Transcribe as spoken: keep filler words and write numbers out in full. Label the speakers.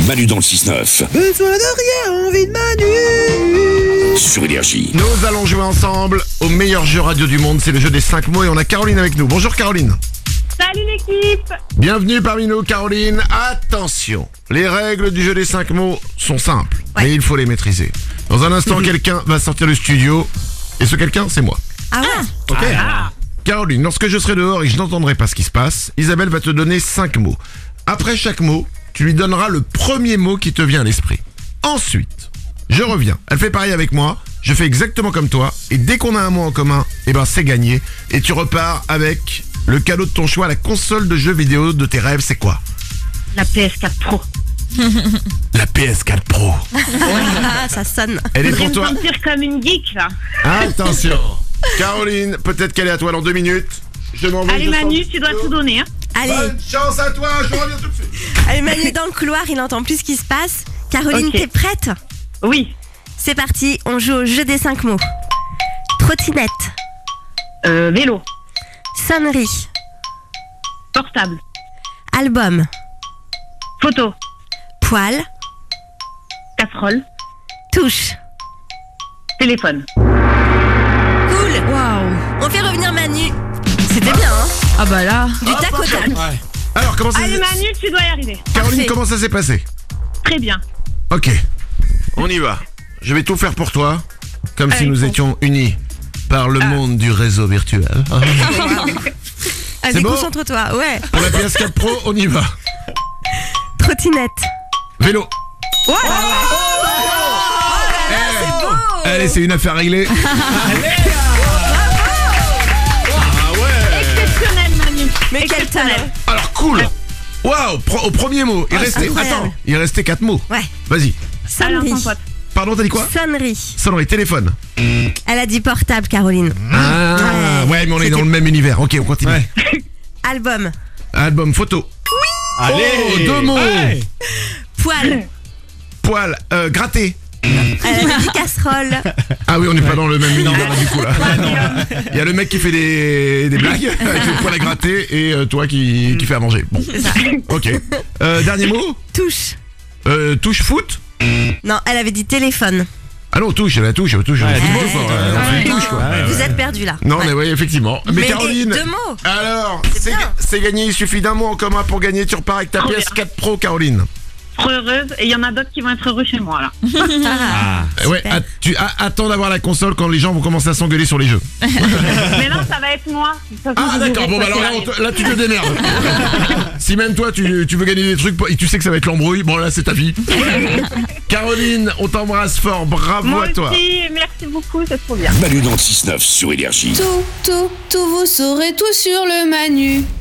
Speaker 1: Manu dans le six neuf.
Speaker 2: Besoin de rien, envie de Manu.
Speaker 1: Sur Énergie.
Speaker 3: Nous allons jouer ensemble au meilleur jeu radio du monde, c'est le jeu des cinq mots et on a Caroline avec nous. Bonjour Caroline.
Speaker 4: Salut l'équipe.
Speaker 3: Bienvenue parmi nous Caroline. Attention, les règles du jeu des cinq mots sont simples,
Speaker 5: Ouais.
Speaker 3: mais il faut les maîtriser. Dans un instant, quelqu'un va sortir du studio et ce quelqu'un, c'est moi.
Speaker 5: Ah ouais.
Speaker 3: Ok. Caroline, lorsque je serai dehors et que je n'entendrai pas ce qui se passe, Isabelle va te donner cinq mots. Après chaque mot, tu lui donneras le premier mot qui te vient à l'esprit. Ensuite, je reviens. Elle fait pareil avec moi. Je fais exactement comme toi. Et dès qu'on a un mot en commun, eh ben c'est gagné. Et tu repars avec le cadeau de ton choix, la console de jeux vidéo de tes rêves. C'est quoi?
Speaker 4: La P S quatre Pro.
Speaker 3: La P S quatre Pro.
Speaker 5: Ah, ça sonne.
Speaker 3: Elle est
Speaker 4: Je vais
Speaker 3: pour
Speaker 4: me
Speaker 3: toi.
Speaker 4: sentir comme une geek là.
Speaker 3: Attention. Caroline, peut-être qu'elle est à toi dans deux minutes. Je m'en vais.
Speaker 4: Allez
Speaker 3: je
Speaker 4: Manu,
Speaker 3: sors-
Speaker 4: tu dois tout donner. Hein.
Speaker 5: Allez,
Speaker 3: Bonne chance à toi, je reviens tout de suite.
Speaker 5: allez Manu dans le couloir, il entend plus ce qui se passe. Caroline,
Speaker 4: Ok.
Speaker 5: t'es prête?
Speaker 4: Oui.
Speaker 5: C'est parti, on joue au jeu des cinq mots. Trottinette,
Speaker 4: Euh, vélo.
Speaker 5: sonnerie,
Speaker 4: Portable.
Speaker 5: album,
Speaker 4: Photo.
Speaker 5: poil,
Speaker 4: Casserole.
Speaker 5: touche.
Speaker 4: Téléphone.
Speaker 5: Cool. Waouh. On fait revenir Manu. C'était bien, hein?
Speaker 6: Ah bah là.
Speaker 5: Du tac au tac.
Speaker 3: Alors, comment ça
Speaker 4: Allez
Speaker 3: s'est...
Speaker 4: Manu, tu dois y arriver.
Speaker 3: Caroline,
Speaker 5: Parfait.
Speaker 3: comment ça s'est passé?
Speaker 4: Très bien.
Speaker 3: Ok, on y va. Je vais tout faire pour toi, comme si
Speaker 4: Allez,
Speaker 3: nous
Speaker 4: bon.
Speaker 3: étions unis par le monde du réseau virtuel.
Speaker 5: Allez,
Speaker 3: bon
Speaker 5: concentre-toi. Ouais.
Speaker 3: Pour la P S quatre Pro, on y va.
Speaker 5: Trottinette.
Speaker 3: Vélo.
Speaker 5: C'est beau.
Speaker 3: Allez, c'est une affaire réglée.
Speaker 4: Exceptionnel Manu.
Speaker 5: Mais quel
Speaker 4: Exceptionnel.
Speaker 5: talent.
Speaker 3: Alors, cool. Waouh, pro- au premier mot, il
Speaker 5: Ah,
Speaker 3: restait...
Speaker 5: incroyable.
Speaker 3: Attends, il restait quatre mots.
Speaker 5: Ouais.
Speaker 3: Vas-y.
Speaker 4: Allez, on
Speaker 5: Sonnerie.
Speaker 4: s'en pote.
Speaker 3: Pardon, t'as dit quoi?
Speaker 5: Sonnerie.
Speaker 3: Sonnerie, téléphone.
Speaker 5: Elle a dit portable, Caroline.
Speaker 3: Ah,
Speaker 5: Ouais.
Speaker 3: ouais, mais on est
Speaker 5: C'était-
Speaker 3: dans le même univers. Ok, on continue.
Speaker 5: Album,
Speaker 3: Album, photo.
Speaker 2: Allez,
Speaker 3: Oh, deux mots.
Speaker 2: Hey.
Speaker 5: poil.
Speaker 3: Poil, euh, gratter.
Speaker 5: Elle a dit casserole.
Speaker 3: Ah oui, on n'est pas dans le même univers là, du coup là. Il y a le mec qui fait des, des blagues avec le poil à gratter et euh, toi qui, qui fait à manger. Bon, ok. Euh, dernier mot.
Speaker 5: Touche.
Speaker 3: Euh, touche foot.
Speaker 5: Non, elle avait dit téléphone.
Speaker 3: Ah non, touche, la touche, touche.
Speaker 2: Ouais,
Speaker 3: c'est
Speaker 5: ouais,
Speaker 3: trop fort,
Speaker 5: ouais,
Speaker 3: euh, on fait une
Speaker 5: Non,
Speaker 3: touche quoi.
Speaker 5: Vous êtes perdus là.
Speaker 3: Non,
Speaker 5: Ouais.
Speaker 3: mais oui, effectivement. Mais,
Speaker 5: Mais
Speaker 3: Caroline.
Speaker 5: deux mots.
Speaker 3: Alors,
Speaker 5: C'est
Speaker 3: c'est
Speaker 5: bien.
Speaker 3: c'est gagné. Il suffit d'un mot en commun pour gagner. Tu repars avec ta
Speaker 4: Trop
Speaker 3: P S quatre Pro, Caroline.
Speaker 4: Trop heureuse. Et il y en a d'autres qui vont être heureux chez moi là.
Speaker 5: Ah.
Speaker 3: Euh, Ouais,
Speaker 5: Super.
Speaker 3: att- tu a- attends d'avoir la console quand les gens vont commencer à s'engueuler sur les jeux.
Speaker 4: Mais non, ça va être moi. Ça,
Speaker 3: Ah
Speaker 4: ça,
Speaker 3: d'accord,
Speaker 4: je
Speaker 3: bon bah
Speaker 4: vais
Speaker 3: alors là,
Speaker 4: quoi qu'il
Speaker 3: on te- là tu te démerdes. Si même toi tu, tu veux gagner des trucs et tu sais que ça va être l'embrouille, bon là c'est ta vie. Caroline, on t'embrasse fort, bravo
Speaker 4: Moi
Speaker 3: à toi.
Speaker 4: aussi, merci beaucoup, c'est trop bien.
Speaker 1: Manu dans le six neuf sur Énergie.
Speaker 6: Tout, tout, tout, vous saurez tout sur le Manu.